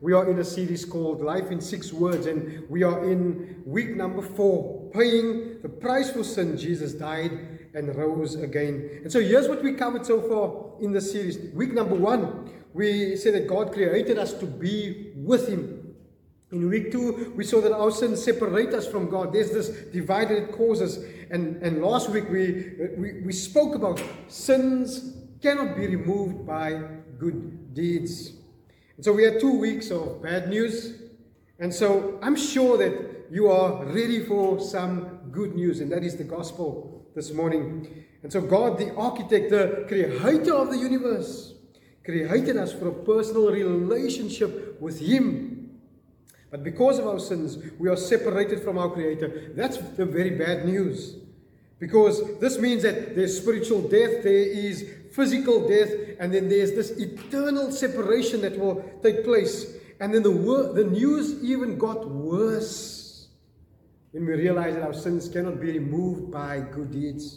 We are in a series called Life in 6 Words, and we are in week number 4, paying the price for sin. Jesus died and rose again. And so here's what we covered so far in the series. Week number 1, we said that God created us to be with Him. In week 2, we saw that our sins separate us from God. There's this divide that it causes. And last week we spoke about sins cannot be removed by good deeds. And so we had 2 weeks of bad news. And so I'm sure that you are ready for some good news, and that is the gospel this morning. And so God, the architect, the creator of the universe, created us for a personal relationship with Him. But because of our sins, we are separated from our Creator. That's the very bad news. Because this means that there's spiritual death, there is physical death, and then there's this eternal separation that will take place. And then the news even got worse when we realize that our sins cannot be removed by good deeds.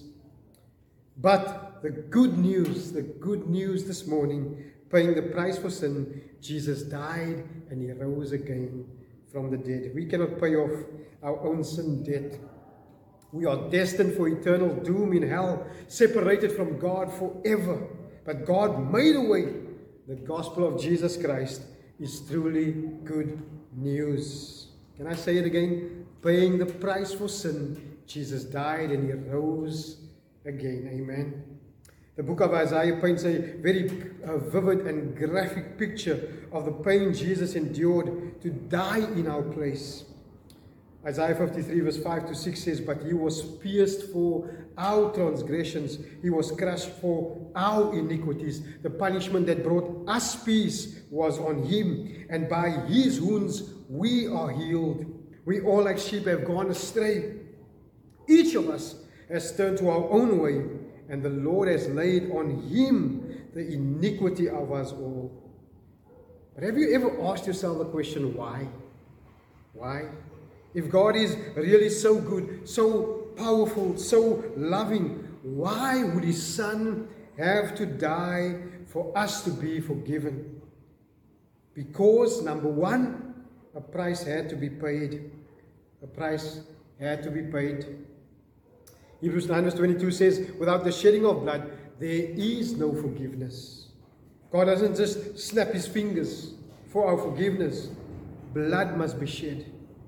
But the good news this morning, paying the price for sin, Jesus died and He rose again from the dead. We cannot pay off our own sin debt. We are destined for eternal doom in hell, separated from God forever. But God made a way. The gospel of Jesus Christ is truly good news. Can I say it again? Paying the price for sin, Jesus died and He rose again. Amen. The book of Isaiah paints a very vivid and graphic picture of the pain Jesus endured to die in our place. Isaiah 53 verse 5 to 6 says, "But He was pierced for our transgressions, He was crushed for our iniquities. The punishment that brought us peace was on Him, and by His wounds we are healed. We all like sheep have gone astray. Each of us has turned to our own way, and the Lord has laid on Him the iniquity of us all." But have you ever asked yourself the question, why? Why? If God is really so good, so powerful, so loving, why would His Son have to die for us to be forgiven? Because, number one, a price had to be paid. A price had to be paid. Hebrews 9 verse 22 says, "Without the shedding of blood, there is no forgiveness." God doesn't just snap His fingers for our forgiveness. Blood must be shed.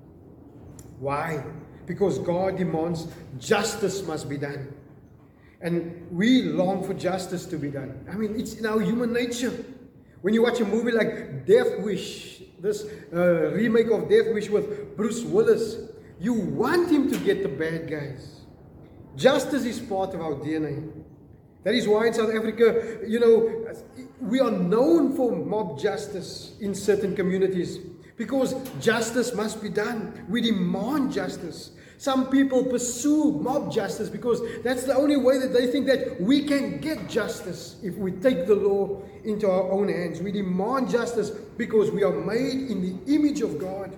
Why? Because God demands justice must be done. And we long for justice to be done. I mean, it's in our human nature. When you watch a movie like Death Wish, this remake of Death Wish with Bruce Willis, you want him to get the bad guys. Justice is part of our DNA. That is why in South Africa, we are known for mob justice in certain communities. Because justice must be done. We demand justice. Some people pursue mob justice because that's the only way that they think that we can get justice if we take the law into our own hands. We demand justice because we are made in the image of God.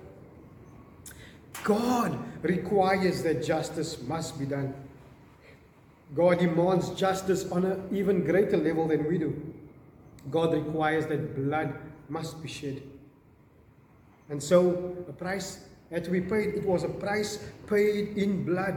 God requires that justice must be done. God demands justice on an even greater level than we do. God requires that blood must be shed. And so a price had to be paid. It was a price paid in blood.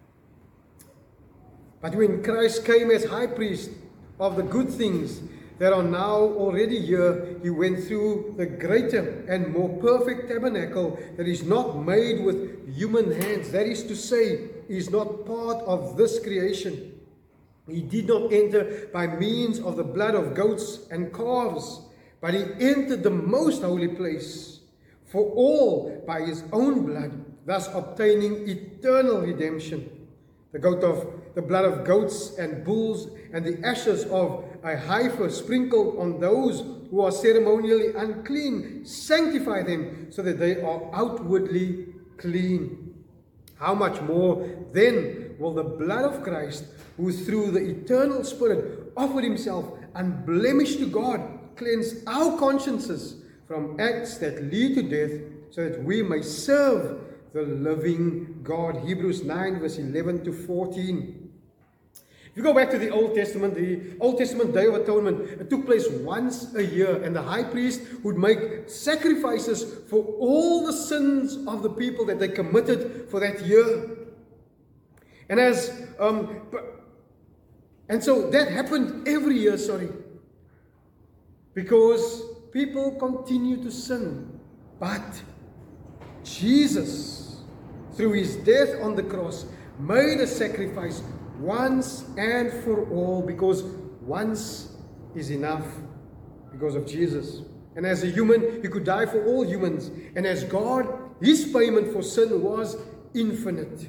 But when Christ came as high priest of the good things that are now already here, He went through the greater and more perfect tabernacle that is not made with human hands. That is to say, is not part of this creation. He did not enter by means of the blood of goats and calves, but He entered the most holy place for all by His own blood, thus obtaining eternal redemption. The blood of goats and bulls and the ashes of a heifer sprinkled on those who are ceremonially unclean sanctify them so that they are outwardly clean. How much more then will the blood of Christ, who through the eternal Spirit offered Himself unblemished to God, cleanse our consciences from acts that lead to death, so that we may serve the living God. Hebrews 9 verse 11 to 14. If you go back to the Old Testament Day of Atonement, it took place once a year, and the high priest would make sacrifices for all the sins of the people that they committed for that year. And so that happened every year, because people continue to sin. But Jesus, through his death on the cross, made a sacrifice once and for all, because once is enough because of Jesus. And as a human, he could die for all humans. And as God, his payment for sin was infinite.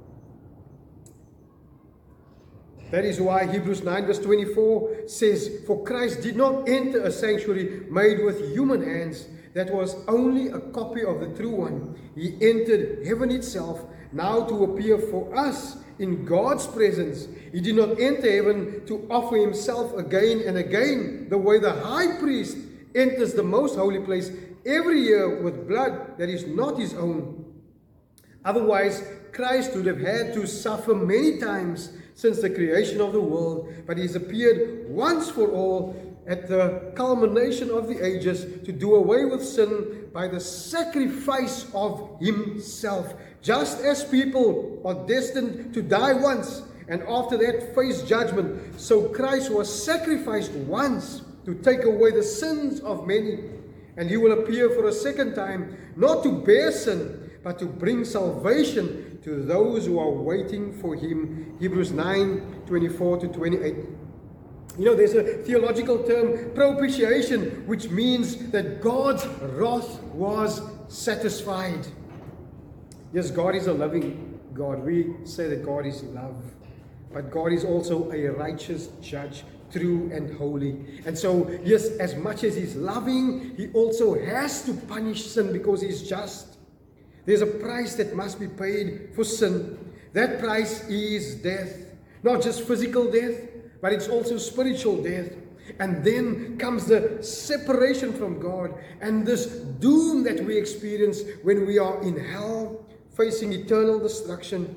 That is why Hebrews 9 verse 24 says, "For Christ did not enter a sanctuary made with human hands, that was only a copy of the true one. He entered heaven itself, now to appear for us in God's presence. He did not enter heaven to offer himself again and again, the way the high priest enters the most holy place every year with blood that is not his own. Otherwise, Christ would have had to suffer many times since the creation of the world, but he has appeared once for all at the culmination of the ages to do away with sin by the sacrifice of himself. Just as people are destined to die once and after that face judgment, so Christ was sacrificed once to take away the sins of many, and he will appear for a second time, not to bear sin, but to bring salvation to those who are waiting for him." Hebrews 9, 24 to 28. You know, there's a theological term, propitiation, which means that God's wrath was satisfied. Yes, God is a loving God. We say that God is love. But God is also a righteous judge, true and holy. And so, yes, as much as he's loving, he also has to punish sin because he's just. There's a price that must be paid for sin. That price is death. Not just physical death, but it's also spiritual death. And then comes the separation from God and this doom that we experience when we are in hell, facing eternal destruction.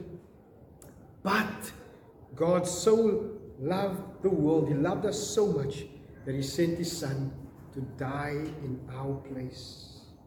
But God so loved the world, he loved us so much, that he sent his Son to die in our place.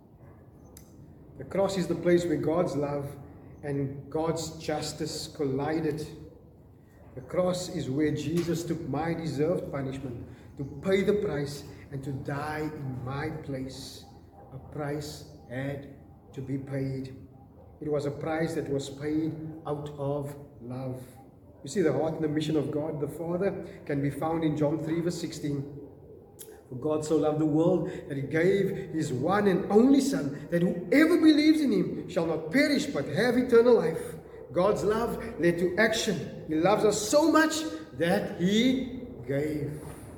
The cross is the place where God's love and God's justice collided. The cross is where Jesus took my deserved punishment to pay the price and to die in my place. A price had to be paid. It was a price that was paid out of love. You see, the heart and the mission of God the Father can be found in John 3 verse 16. "For God so loved the world that he gave his one and only Son, that whoever believes in him shall not perish but have eternal life." God's love led to action. He loves us so much that he gave.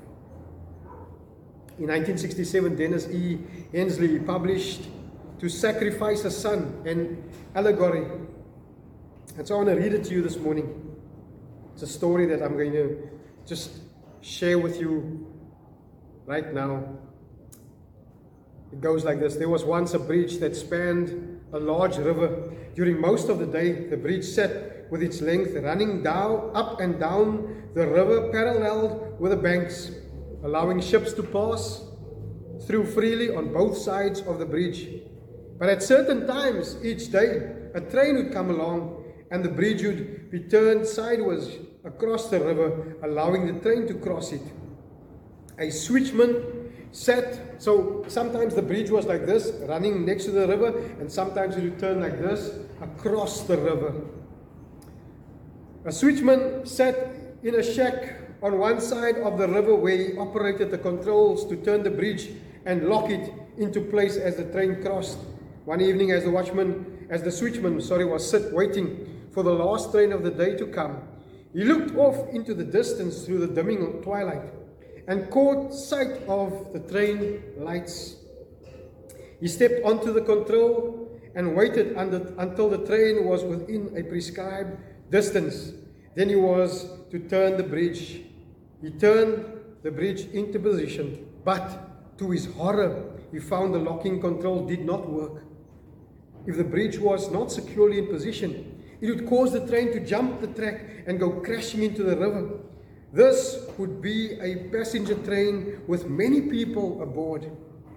In 1967, Dennis E. Hensley published "To Sacrifice a Son," an allegory. And so I want to read it to you this morning. It's a story that I'm going to just share with you right now. It goes like this. There was once a bridge that spanned a large river. During most of the day, the bridge sat with its length running down, up and down the river, parallel with the banks, allowing ships to pass through freely on both sides of the bridge. But at certain times each day, a train would come along and the bridge would be turned sideways across the river, allowing the train to cross it. A switchman sat, so sometimes the bridge was like this, running next to the river, and sometimes it would turn like this, across the river. A switchman sat in a shack on one side of the river where he operated the controls to turn the bridge and lock it into place as the train crossed. One evening as the switchman was waiting for the last train of the day to come, he looked off into the distance through the dimming twilight and caught sight of the train lights. He stepped onto the control and waited until the train was within a prescribed distance. Then he was to turn the bridge. He turned the bridge into position, but to his horror, he found the locking control did not work. If the bridge was not securely in position, it would cause the train to jump the track and go crashing into the river. This would be a passenger train with many people aboard.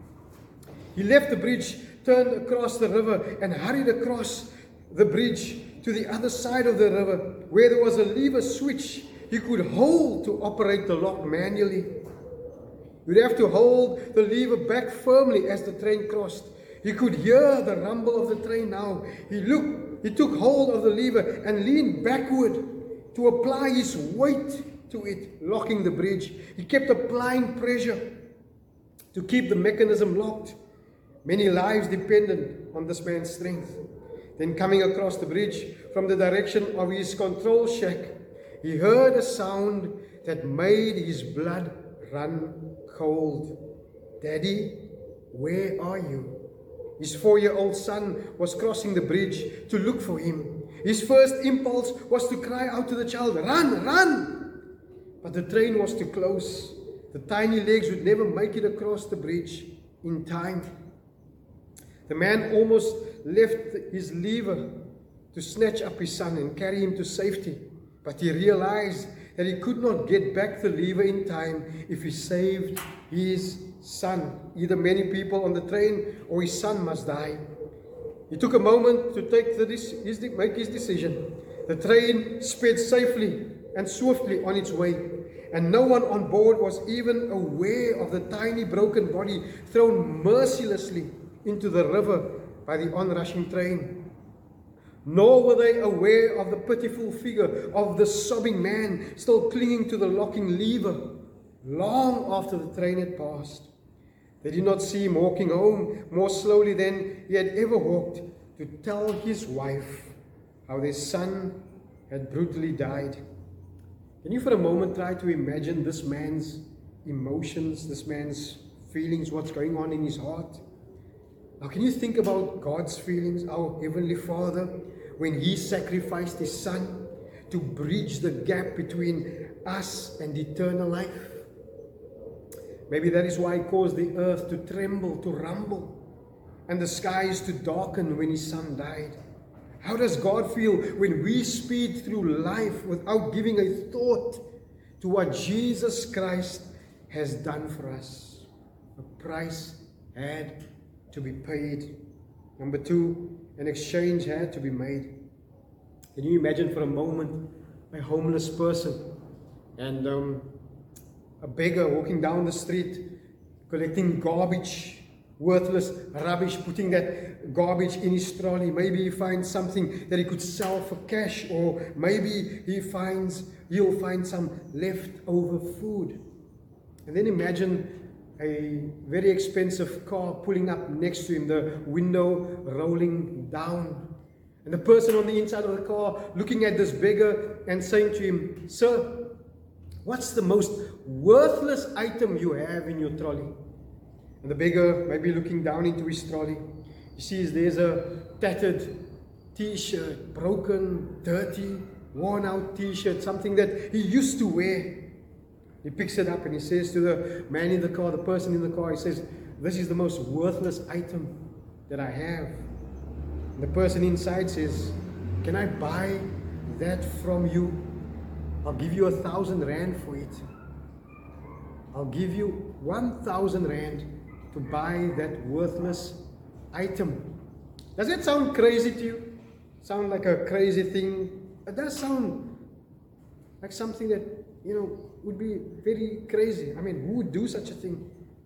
He left the bridge, turned across the river, and hurried across the bridge to the other side of the river, where there was a lever switch he could hold to operate the lock manually. You'd have to hold the lever back firmly as the train crossed. He could hear the rumble of the train now. He took hold of the lever and leaned backward to apply his weight to it, locking the bridge. He kept applying pressure to keep the mechanism locked. Many lives depended on this man's strength. Then coming across the bridge from the direction of his control shack, he heard a sound that made his blood run cold. Daddy, where are you? His 4-year-old son was crossing the bridge to look for him. His first impulse was to cry out to the child, "Run, run!" But the train was too close. The tiny legs would never make it across the bridge in time. The man almost left his lever to snatch up his son and carry him to safety. But he realized that he could not get back the lever in time if he saved his son. Either many people on the train or his son must die. He took a moment to make his decision. The train sped safely and swiftly on its way, and no one on board was even aware of the tiny broken body thrown mercilessly into the river by the onrushing train. Nor were they aware of the pitiful figure of the sobbing man still clinging to the locking lever long after the train had passed. They did not see him walking home more slowly than he had ever walked to tell his wife how their son had brutally died. Can you for a moment try to imagine this man's emotions, this man's feelings, what's going on in his heart? Now, can you think about God's feelings, our Heavenly Father, when He sacrificed His Son to bridge the gap between us and eternal life? Maybe that is why He caused the earth to tremble, to rumble, and the skies to darken when His Son died. How does God feel when we speed through life without giving a thought to what Jesus Christ has done for us? A price had to be paid. Number 2, an exchange had to be made. Can you imagine for a moment a homeless person and a beggar walking down the street collecting garbage, worthless rubbish, putting that garbage in his trolley? Maybe he finds something that he could sell for cash, or maybe he'll find some leftover food. And then imagine a very expensive car pulling up next to him, the window rolling down, and the person on the inside of the car looking at this beggar and saying to him, "Sir, what's the most worthless item you have in your trolley?" And the beggar may be looking down into his trolley. He sees there's a tattered t-shirt, broken, dirty, worn out t-shirt, something that he used to wear. He picks it up and he says to the man in the car, the person in the car, he says, "This is the most worthless item that I have." And the person inside says, "Can I buy that from you? I'll give you 1,000 rand for it. I'll give you 1,000 rand to buy that worthless item." Does that sound crazy to you? Sound like a crazy thing? It does sound like something that, would be very crazy. I mean, who would do such a thing?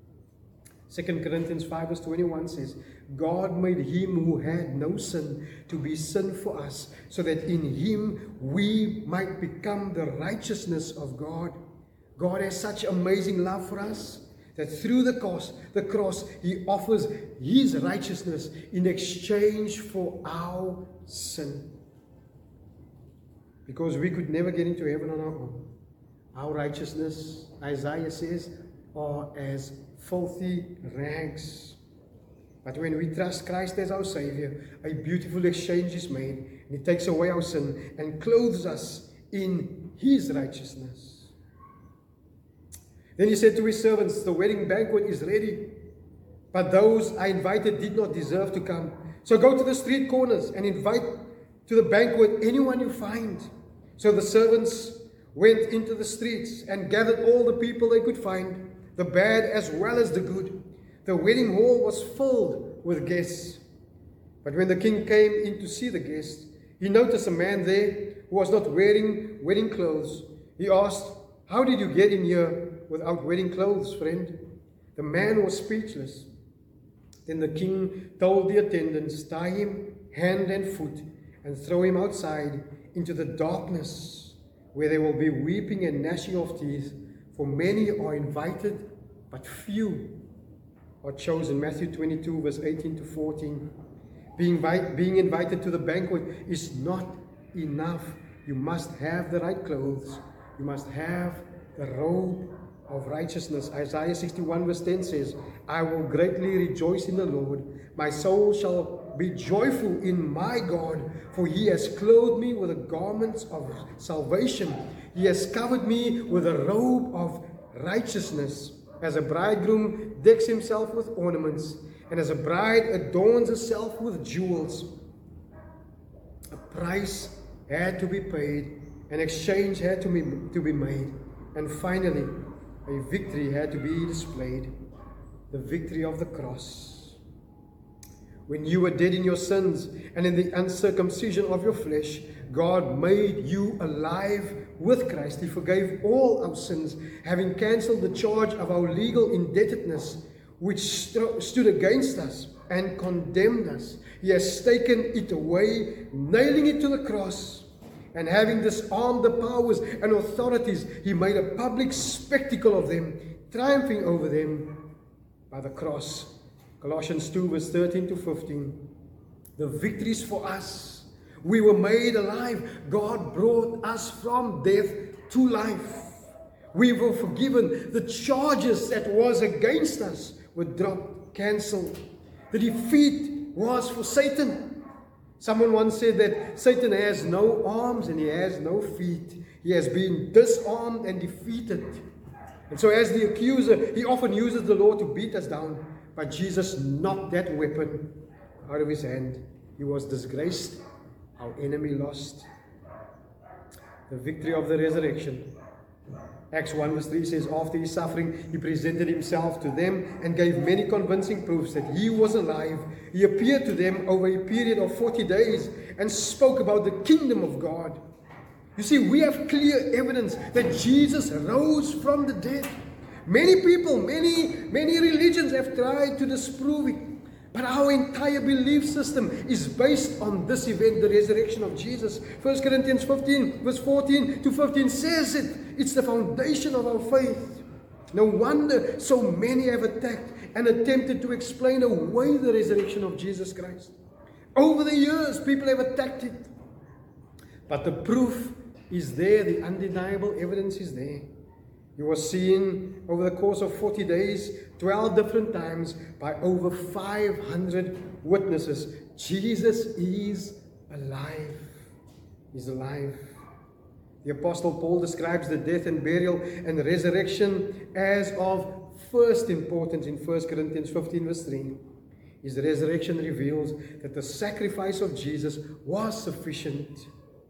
2 Corinthians 5 verse 21 says, "God made Him who had no sin to be sin for us, so that in Him we might become the righteousness of God." God has such amazing love for us that through the cross, He offers His righteousness in exchange for our sin. Because we could never get into heaven on our own. Our righteousness, Isaiah says, are as filthy rags. But when we trust Christ as our Savior, a beautiful exchange is made, and He takes away our sin and clothes us in His righteousness. Then He said to His servants, "The wedding banquet is ready, but those I invited did not deserve to come. So go to the street corners and invite to the banquet anyone you find." So the servants went into the streets and gathered all the people they could find, the bad as well as the good. The wedding hall was filled with guests. But when the king came in to see the guests, he noticed a man there who was not wearing wedding clothes. He asked, "How did you get in here without wedding clothes, friend?" The man was speechless. Then the king told the attendants, "Tie him hand and foot and throw him outside into the darkness, where there will be weeping and gnashing of teeth, for many are invited, but few are chosen." Matthew 22, verse 18 to 14. Being invited to the banquet is not enough. You must have the right clothes. You must have the robe of righteousness. Isaiah 61 verse 10 says, "I will greatly rejoice in the Lord. My soul shall be joyful in my God, for he has clothed me with the garments of salvation. He has covered me with a robe of righteousness." As a bridegroom decks himself with ornaments, and as a bride adorns herself with jewels, a price had to be paid, an exchange had to be made, and finally, a victory had to be displayed, the victory of the cross. When you were dead in your sins and in the uncircumcision of your flesh, God made you alive with Christ. He forgave all our sins, having cancelled the charge of our legal indebtedness, which stood against us and condemned us. He has taken it away, nailing it to the cross. And having disarmed the powers and authorities, he made a public spectacle of them, triumphing over them by the cross. Colossians 2 verse 13 to 15. The victory is for us. We were made alive. God brought us from death to life. We were forgiven. The charges that was against us were dropped, cancelled. The defeat was for Satan. Someone once said that Satan has no arms and he has no feet. He has been disarmed and defeated. And so as the accuser, he often uses the law to beat us down. But Jesus knocked that weapon out of his hand. He was disgraced. Our enemy lost. The victory of the resurrection. Acts 1 verse 3 says, "After his suffering, he presented himself to them and gave many convincing proofs that he was alive. He appeared to them over a period of 40 days and spoke about the kingdom of God." You see, we have clear evidence that Jesus rose from the dead. Many people, many religions have tried to disprove it. But our entire belief system is based on this event, the resurrection of Jesus. 1 Corinthians 15, verse 14 to 15 says it. It's the foundation of our faith. No wonder so many have attacked and attempted to explain away the resurrection of Jesus Christ. Over the years, people have attacked it. But the proof is there, the undeniable evidence is there. He was seen over the course of 40 days, 12 different times, by over 500 witnesses. Jesus is alive. He's alive. The Apostle Paul describes the death and burial and resurrection as of first importance in 1 Corinthians 15 verse 3. His resurrection reveals that the sacrifice of Jesus was sufficient.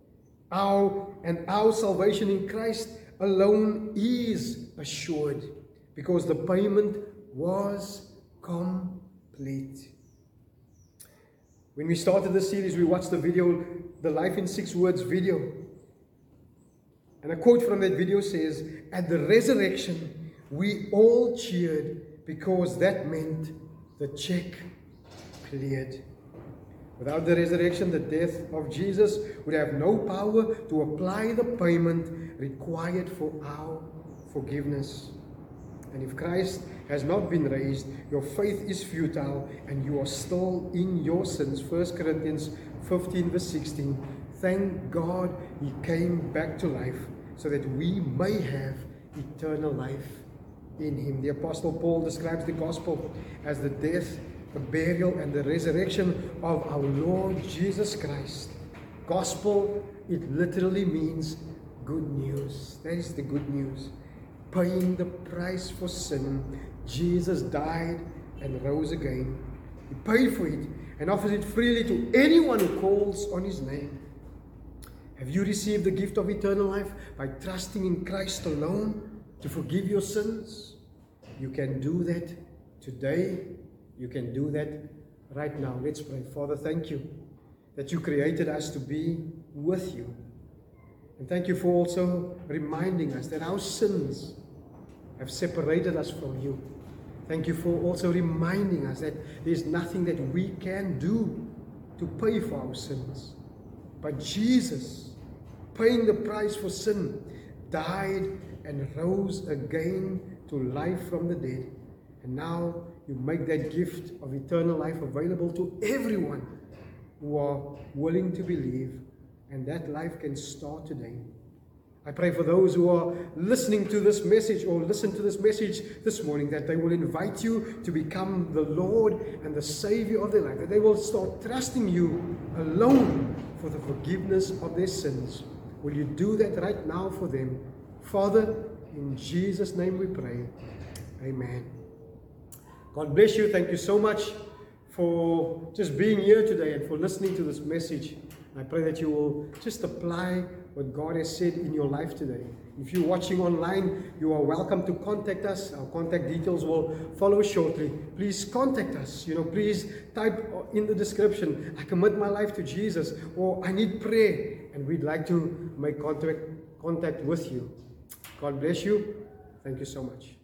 Our salvation in Christ alone is assured because the payment was complete. When we started this series, we watched the video, the Life in 6 Words video. And a quote from that video says, "At the resurrection, we all cheered because that meant the check cleared." Without the resurrection, the death of Jesus would have no power to apply the payment required for our forgiveness. And if Christ has not been raised, your faith is futile and you are still in your sins. 1 Corinthians 15 verse 16. Thank God he came back to life so that we may have eternal life in him. The Apostle Paul describes the gospel as the death, the burial, and the resurrection of our Lord Jesus Christ. Gospel, it literally means good news. That is the good news. Paying the price for sin. Jesus died and rose again. He paid for it and offers it freely to anyone who calls on his name. Have you received the gift of eternal life by trusting in Christ alone to forgive your sins? You can do that today. You can do that right now. Let's pray. Father, thank you that you created us to be with you. And thank you for also reminding us that our sins have separated us from you. Thank you for also reminding us that there's nothing that we can do to pay for our sins. But Jesus, paying the price for sin, died and rose again to life from the dead. And now you make that gift of eternal life available to everyone who are willing to believe. And that life can start today. I pray for those who are listening to this message or listen to this message this morning, that they will invite you to become the Lord and the Savior of their life, that they will start trusting you alone for the forgiveness of their sins. Will you do that right now for them? Father, in Jesus' name we pray. Amen. God bless you. Thank you so much for just being here today and for listening to this message. I pray that you will just apply what God has said in your life today. If you're watching online, you are welcome to contact us. Our contact details will follow shortly. Please contact us. Please type in the description, I commit my life to Jesus, or I need prayer, and we'd like to make contact with you. God bless you. Thank you so much.